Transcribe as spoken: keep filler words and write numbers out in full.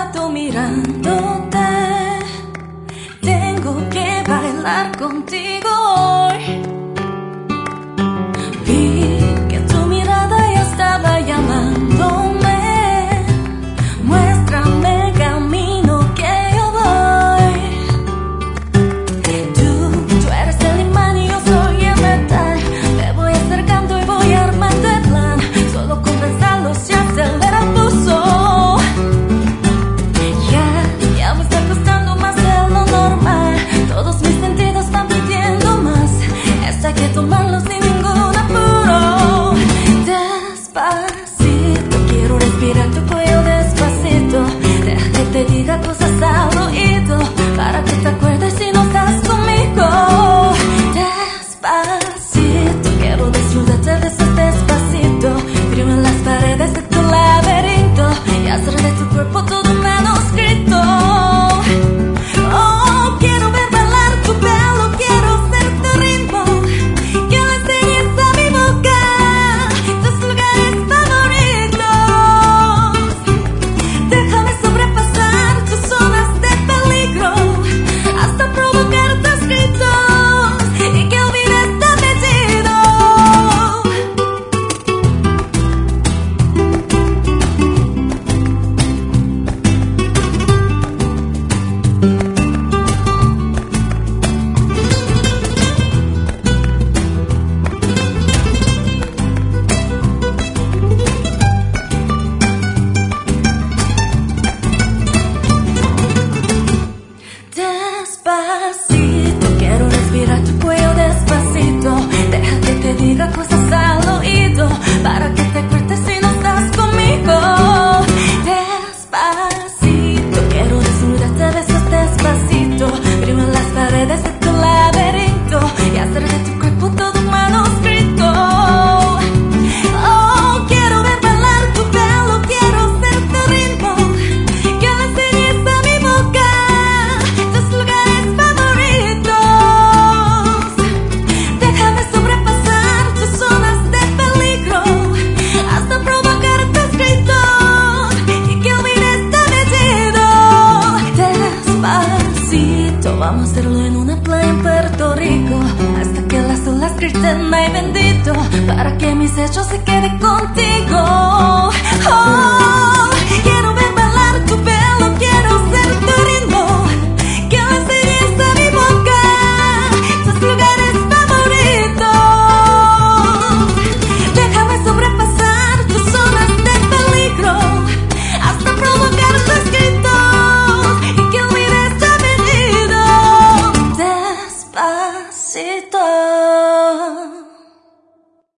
rato mirándote. Tengo que bailar contigo hoy. Vi que tu mirada ya estaba llamándome. Muéstrame el camino que yo voy. Tú, tú eres el imán y yo soy el metal. Me voy acercando y voy armando el plan. Solo con pensarlo se acelera el pulso. Ya, ya me está costando más de lo normal. Todos mis sentidos están pidiendo más. Esto hay que tomarlo sin ningún apuro. Despacito, quiero respirar tu cuello despacito. Deja que te diga cosas al oído, para que te acuerdes si no estás conmigo. Despacito, quiero desnudarte de besos despacito. Frío en las paredes de tu laberinto y hacer de tu cuerpo todo un manuscrito. Oh, quiero ver bailar tu pelo, quiero ser tu ritmo. Que le enseñes a mi boca tus lugares favoritos. Déjame sobrepasar tus zonas de peligro hasta provocar tus gritos y que olvides tu apellido. Despacito, quiero respirar tu cuello despacito. Deja que te diga cosas al oído, para que te acuerdes si no estás conmigo. Despacito, quiero desnudarte de besos despacito. Frío en las paredes de tu laberinto y hacer de tu cuerpo todo un manuscrito. Oh, quiero ver bailar tu pelo, quiero ser tu ritmo. Que le enseñes a mi boca tus lugares favoritos. Déjame sobrepasar tus zonas de peligro hasta provocar tus gritos y que olvides tu apellido. Despacito, vamos a hacerlo en una playa en Puerto Rico, hasta que las olas griten ay bendito, para que mis hechos se queden contigo.